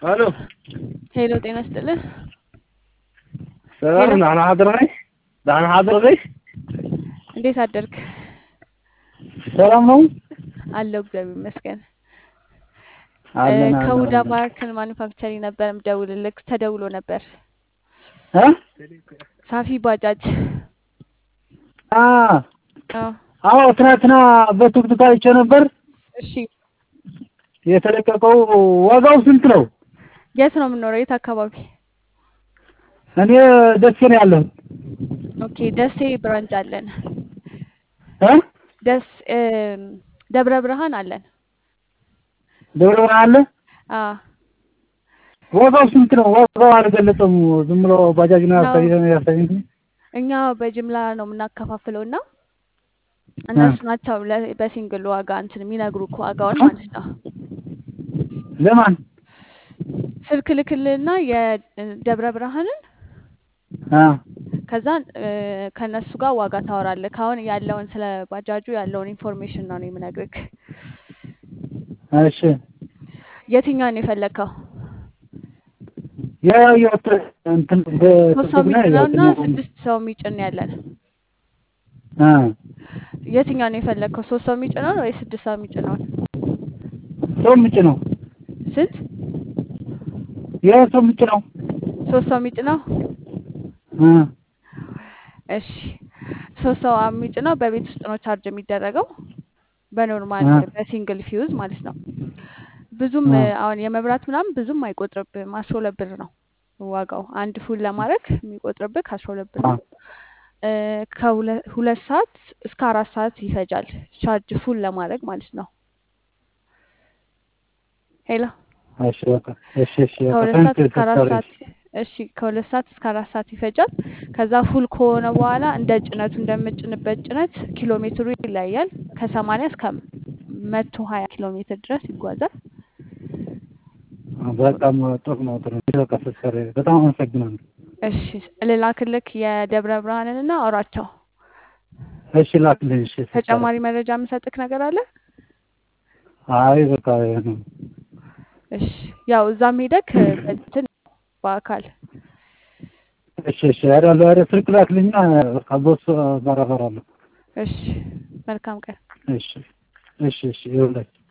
الو ሄሎ ጤና ይስጥልህ። ሰላም ደህና አደረኝ። ደህና አደረኝ። እንዴት አደርክ? ሰላም ነው አለሁ እግዚአብሔር ይመስገን። አለን ከሁዳ አለን ባርክን ማኑፋክቸሪንግ ነበር የምደውልልህ። ተደውሎ ነበር። እ ሳፊ ባጃጅ። አዎ አዎ ትናንትና በቲክቶክ አይቼ ነበር። እሺ የተለቀቀው ዋጋው ስንት ነው? የት ነው የምኖረው? የት አካባቢ? እኔ ደሴ ነው ያለሁ። ኦኬ ደሴ ብራንች አለን። እ ደብረ ብርሃን አለን። ደብረ ብርሃን አለ። አዎ ዋጋው ስንት ነው? ዋጋው አልገለጸም። ዝም ብሎ ባጃጅ ነው ያሳየኝ። እኛ በጅምላ ነው የምናከፋፍለውና እነሱ ናቸው በሲንግል ዋጋ እንትን የሚነግሩት ዋጋውን ማለት ነው። ለማን ስልክ ልክልና የደብረ ብርሃንን ከዛ ከነሱ ጋር ዋጋ ታወራለህ። ካሁን ያለውን ስለ ባጃጁ ያለውን ኢንፎርሜሽን ነው የምነግርህ። እሺ የትኛው ነው የፈለከው? ያ እንትን ሶስት ሰው የሚጭነውና 6 ሰው የሚጭን ያለን። የትኛው ነው የፈለከው? 3 ሰው የሚጭነው ወይ 6 ሰው የሚጭነው? ሰው የሚጭነው ስንት? ሰው የሚጭነው 3 ሰው የሚጭነው? እሺ 3 ሰው የሚጭነው በቤት ውስጥ ነው ቻርጅ የሚደረገው በኖርማል በሲንግል ፊውዝ ማለት ነው። ብዙም አሁን የመብራት ምናምን ብዙም አይቆጥርብህም። 12 ብር ነው ዋጋው። አንድ ፉል ለማድረግ የሚቆጥርብህ 12 ብር ነው። ከ2 ሰዓት እስከ 4 ሰዓት ይፈጃል ቻርጅ ፉል ለማድረግ ማለት ነው። ሄሎ እሺ በቃ እሺ ከ2 ሰዓት እስከ 4 ሰዓት እሺ ከ2 ሰዓት እስከ 4 ሰዓት ይፈጃል። ከዛ ፉል ከሆነ በኋላ እንደ ጭነቱ እንደምጭንበት ጭነት ኪሎ ሜትሩ ይለያያል። ከ80 እስከ 120 ኪሎ ሜትር ድረስ ይጓዛል። በጣም ጥሩ ነው። በቃ ተሰረ በጣም አመሰግናለሁ። እሺ ልላክልክ የደብረ ብርሃንንና አውራቸው። እሺ ላክልኝ። እሺ ተጨማሪ መረጃ የምሰጥክ ነገር አለ? አይ በቃ ነው። እሺ ያው እዛም ሄደክ እንትን በአካል እሺ ያዳለ ስልክ ላክልኝና በቃ ቦስ ባራባራለሁ። እሺ መልካም ቀን። እሺ ይኸውልህ